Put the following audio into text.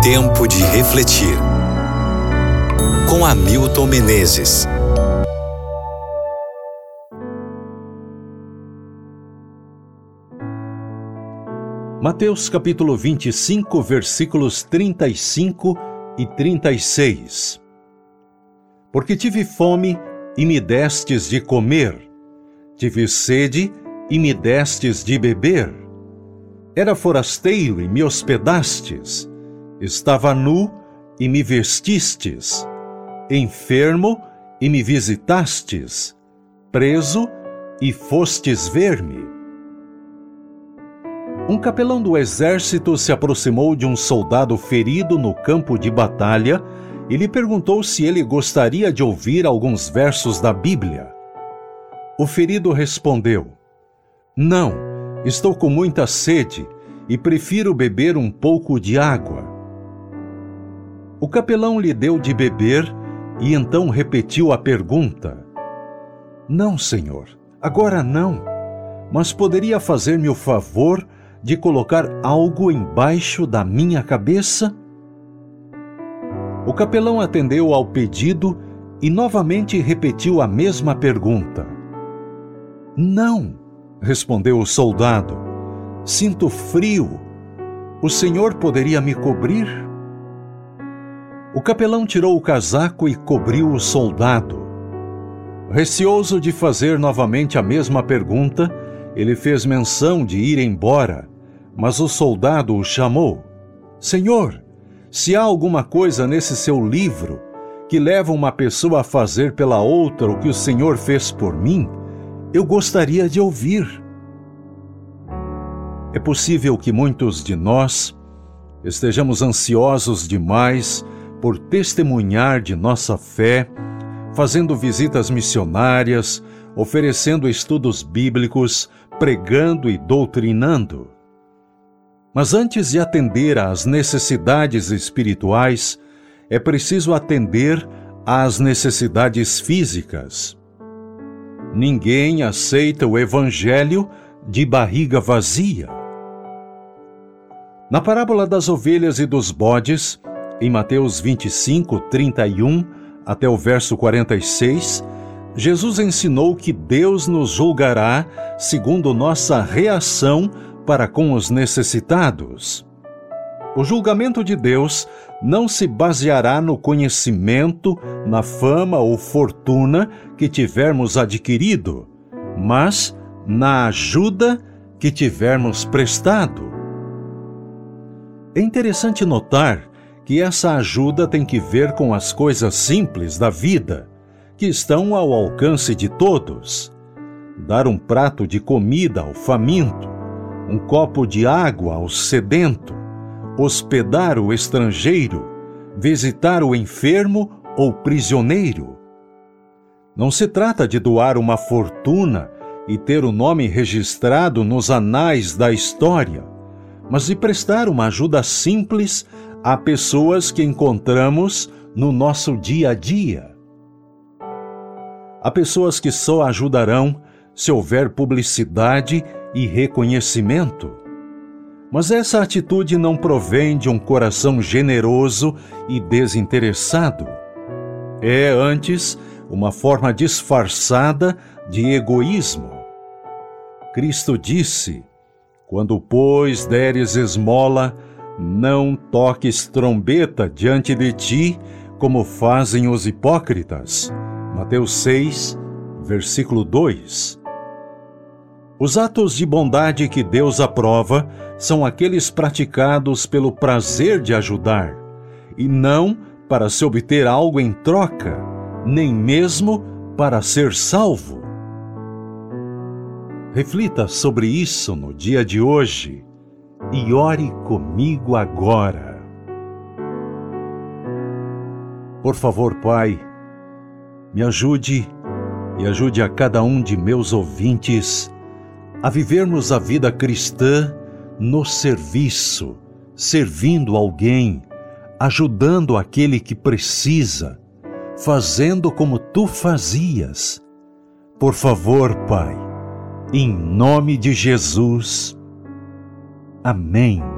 Tempo de refletir. Com Hamilton Menezes. Mateus capítulo 25, versículos 35 e 36. Porque tive fome e me destes de comer, tive sede e me destes de beber. Era forasteiro e me hospedastes, estava nu e me vestistes, enfermo e me visitastes, preso e fostes ver-me. Um capelão do exército se aproximou de um soldado ferido no campo de batalha e lhe perguntou se ele gostaria de ouvir alguns versos da Bíblia. O ferido respondeu: "Não, estou com muita sede e prefiro beber um pouco de água." O capelão lhe deu de beber e então repetiu a pergunta: "Não, senhor, agora não, mas poderia fazer-me o favor de colocar algo embaixo da minha cabeça?" O capelão atendeu ao pedido e novamente repetiu a mesma pergunta. "Não", respondeu o soldado, "sinto frio. O senhor poderia me cobrir?" O capelão tirou o casaco e cobriu o soldado. Receoso de fazer novamente a mesma pergunta, ele fez menção de ir embora, mas o soldado o chamou. "Senhor, se há alguma coisa nesse seu livro que leva uma pessoa a fazer pela outra o que o Senhor fez por mim, eu gostaria de ouvir." É possível que muitos de nós estejamos ansiosos demais por testemunhar de nossa fé, fazendo visitas missionárias, oferecendo estudos bíblicos, pregando e doutrinando. Mas antes de atender às necessidades espirituais, é preciso atender às necessidades físicas. Ninguém aceita o evangelho de barriga vazia. Na parábola das ovelhas e dos bodes, em Mateus 25, 31 até o verso 46, Jesus ensinou que Deus nos julgará segundo nossa reação para com os necessitados. O julgamento de Deus não se baseará no conhecimento, na fama ou fortuna que tivermos adquirido, mas na ajuda que tivermos prestado. É interessante notar que essa ajuda tem que ver com as coisas simples da vida, que estão ao alcance de todos. Dar um prato de comida ao faminto, um copo de água ao sedento, hospedar o estrangeiro, visitar o enfermo ou prisioneiro. Não se trata de doar uma fortuna e ter o nome registrado nos anais da história, mas de prestar uma ajuda simples a pessoas que encontramos no nosso dia a dia. Há pessoas que só ajudarão se houver publicidade e reconhecimento. Mas essa atitude não provém de um coração generoso e desinteressado. É, antes, uma forma disfarçada de egoísmo. Cristo disse: "Quando, pois, deres esmola, não toques trombeta diante de ti, como fazem os hipócritas." Mateus 6, versículo 2. Os atos de bondade que Deus aprova são aqueles praticados pelo prazer de ajudar, e não para se obter algo em troca, nem mesmo para ser salvo. Reflita sobre isso no dia de hoje e ore comigo agora. Por favor, Pai, me ajude e ajude a cada um de meus ouvintes a vivermos a vida cristã no serviço, servindo alguém, ajudando aquele que precisa, fazendo como tu fazias. Por favor, Pai, em nome de Jesus. Amém.